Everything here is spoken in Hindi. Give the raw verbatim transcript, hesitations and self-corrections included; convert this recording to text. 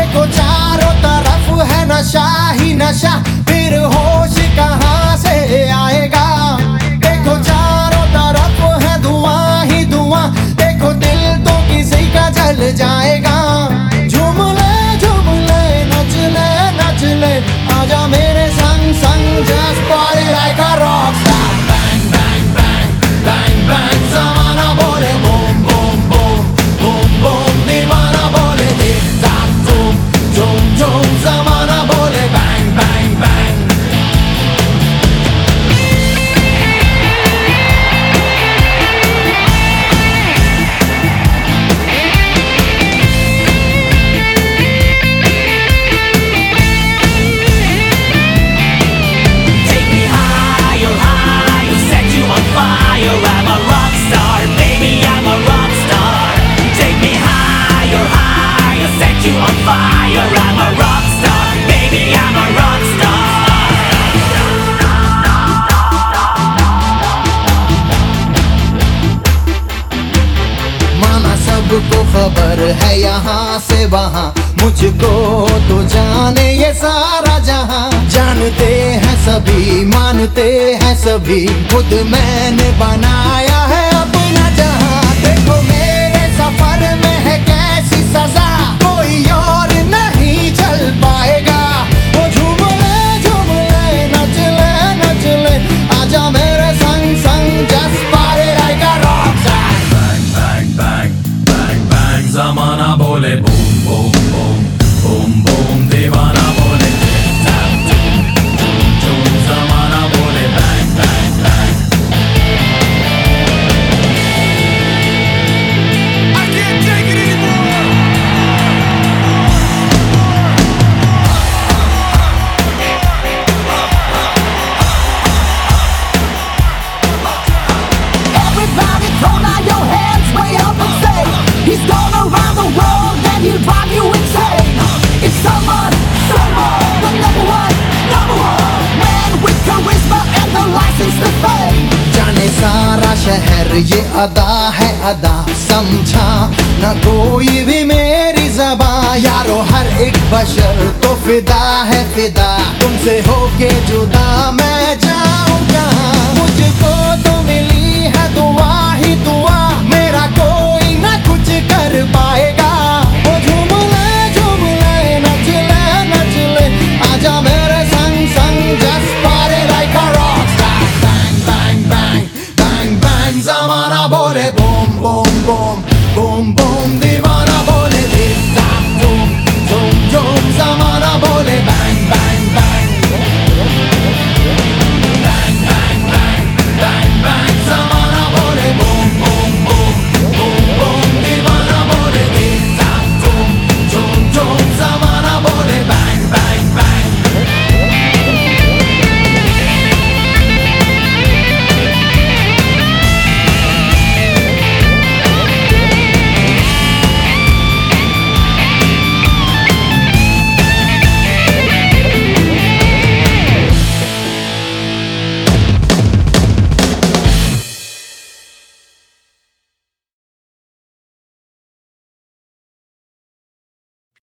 देखो चारों तरफ है नशा ही नशा, फिर होश कहाँ से आएगा। देखो चारों तरफ है धुआं ही धुआं, देखो दिल तो किसी का जल जाएगा। झूम ले झूम ले नच ले नच ले, आजा मेरे संग संग, just party like a rockstar। Bang bang bang bang bang, ज़माना बोले boom boom boom boom boom, दीवाना बोले टिक टाक धूम धूम धूम, ज़माना बोले bang bang bang। सबको खबर है यहाँ से वहाँ, मुझको तो जाने ये सारा जहाँ। जानते हैं सभी मानते हैं सभी, खुद मैंने बनाया है अपना जहाँ। देखो मेरे सफर में है कैसी सजा, कोई और नहीं चल पाएगा। वो झूम ले झूम ले नच ले नच ले, आजा मेरे संग संग, just party like a rockstar। Bang bang bang, ज़माना बोले boom boom boom boom boom, दीवाना बोले टिक टाक धूम धूम धूम, ज़माना बोले bang bang bang. I can't take it anymore। Everybody throw now your hands way up and say, he's gone around the world and he'll drive you insane। It's someone, someone, the number one, number one man with charisma and the license to fame। जाने सारा शहर ये अदा है अदा, समझा न कोई भी मेरी ज़बां। यारो हर एक बशर तो फिदा है फिदा, तुमसे होके जुदा मैं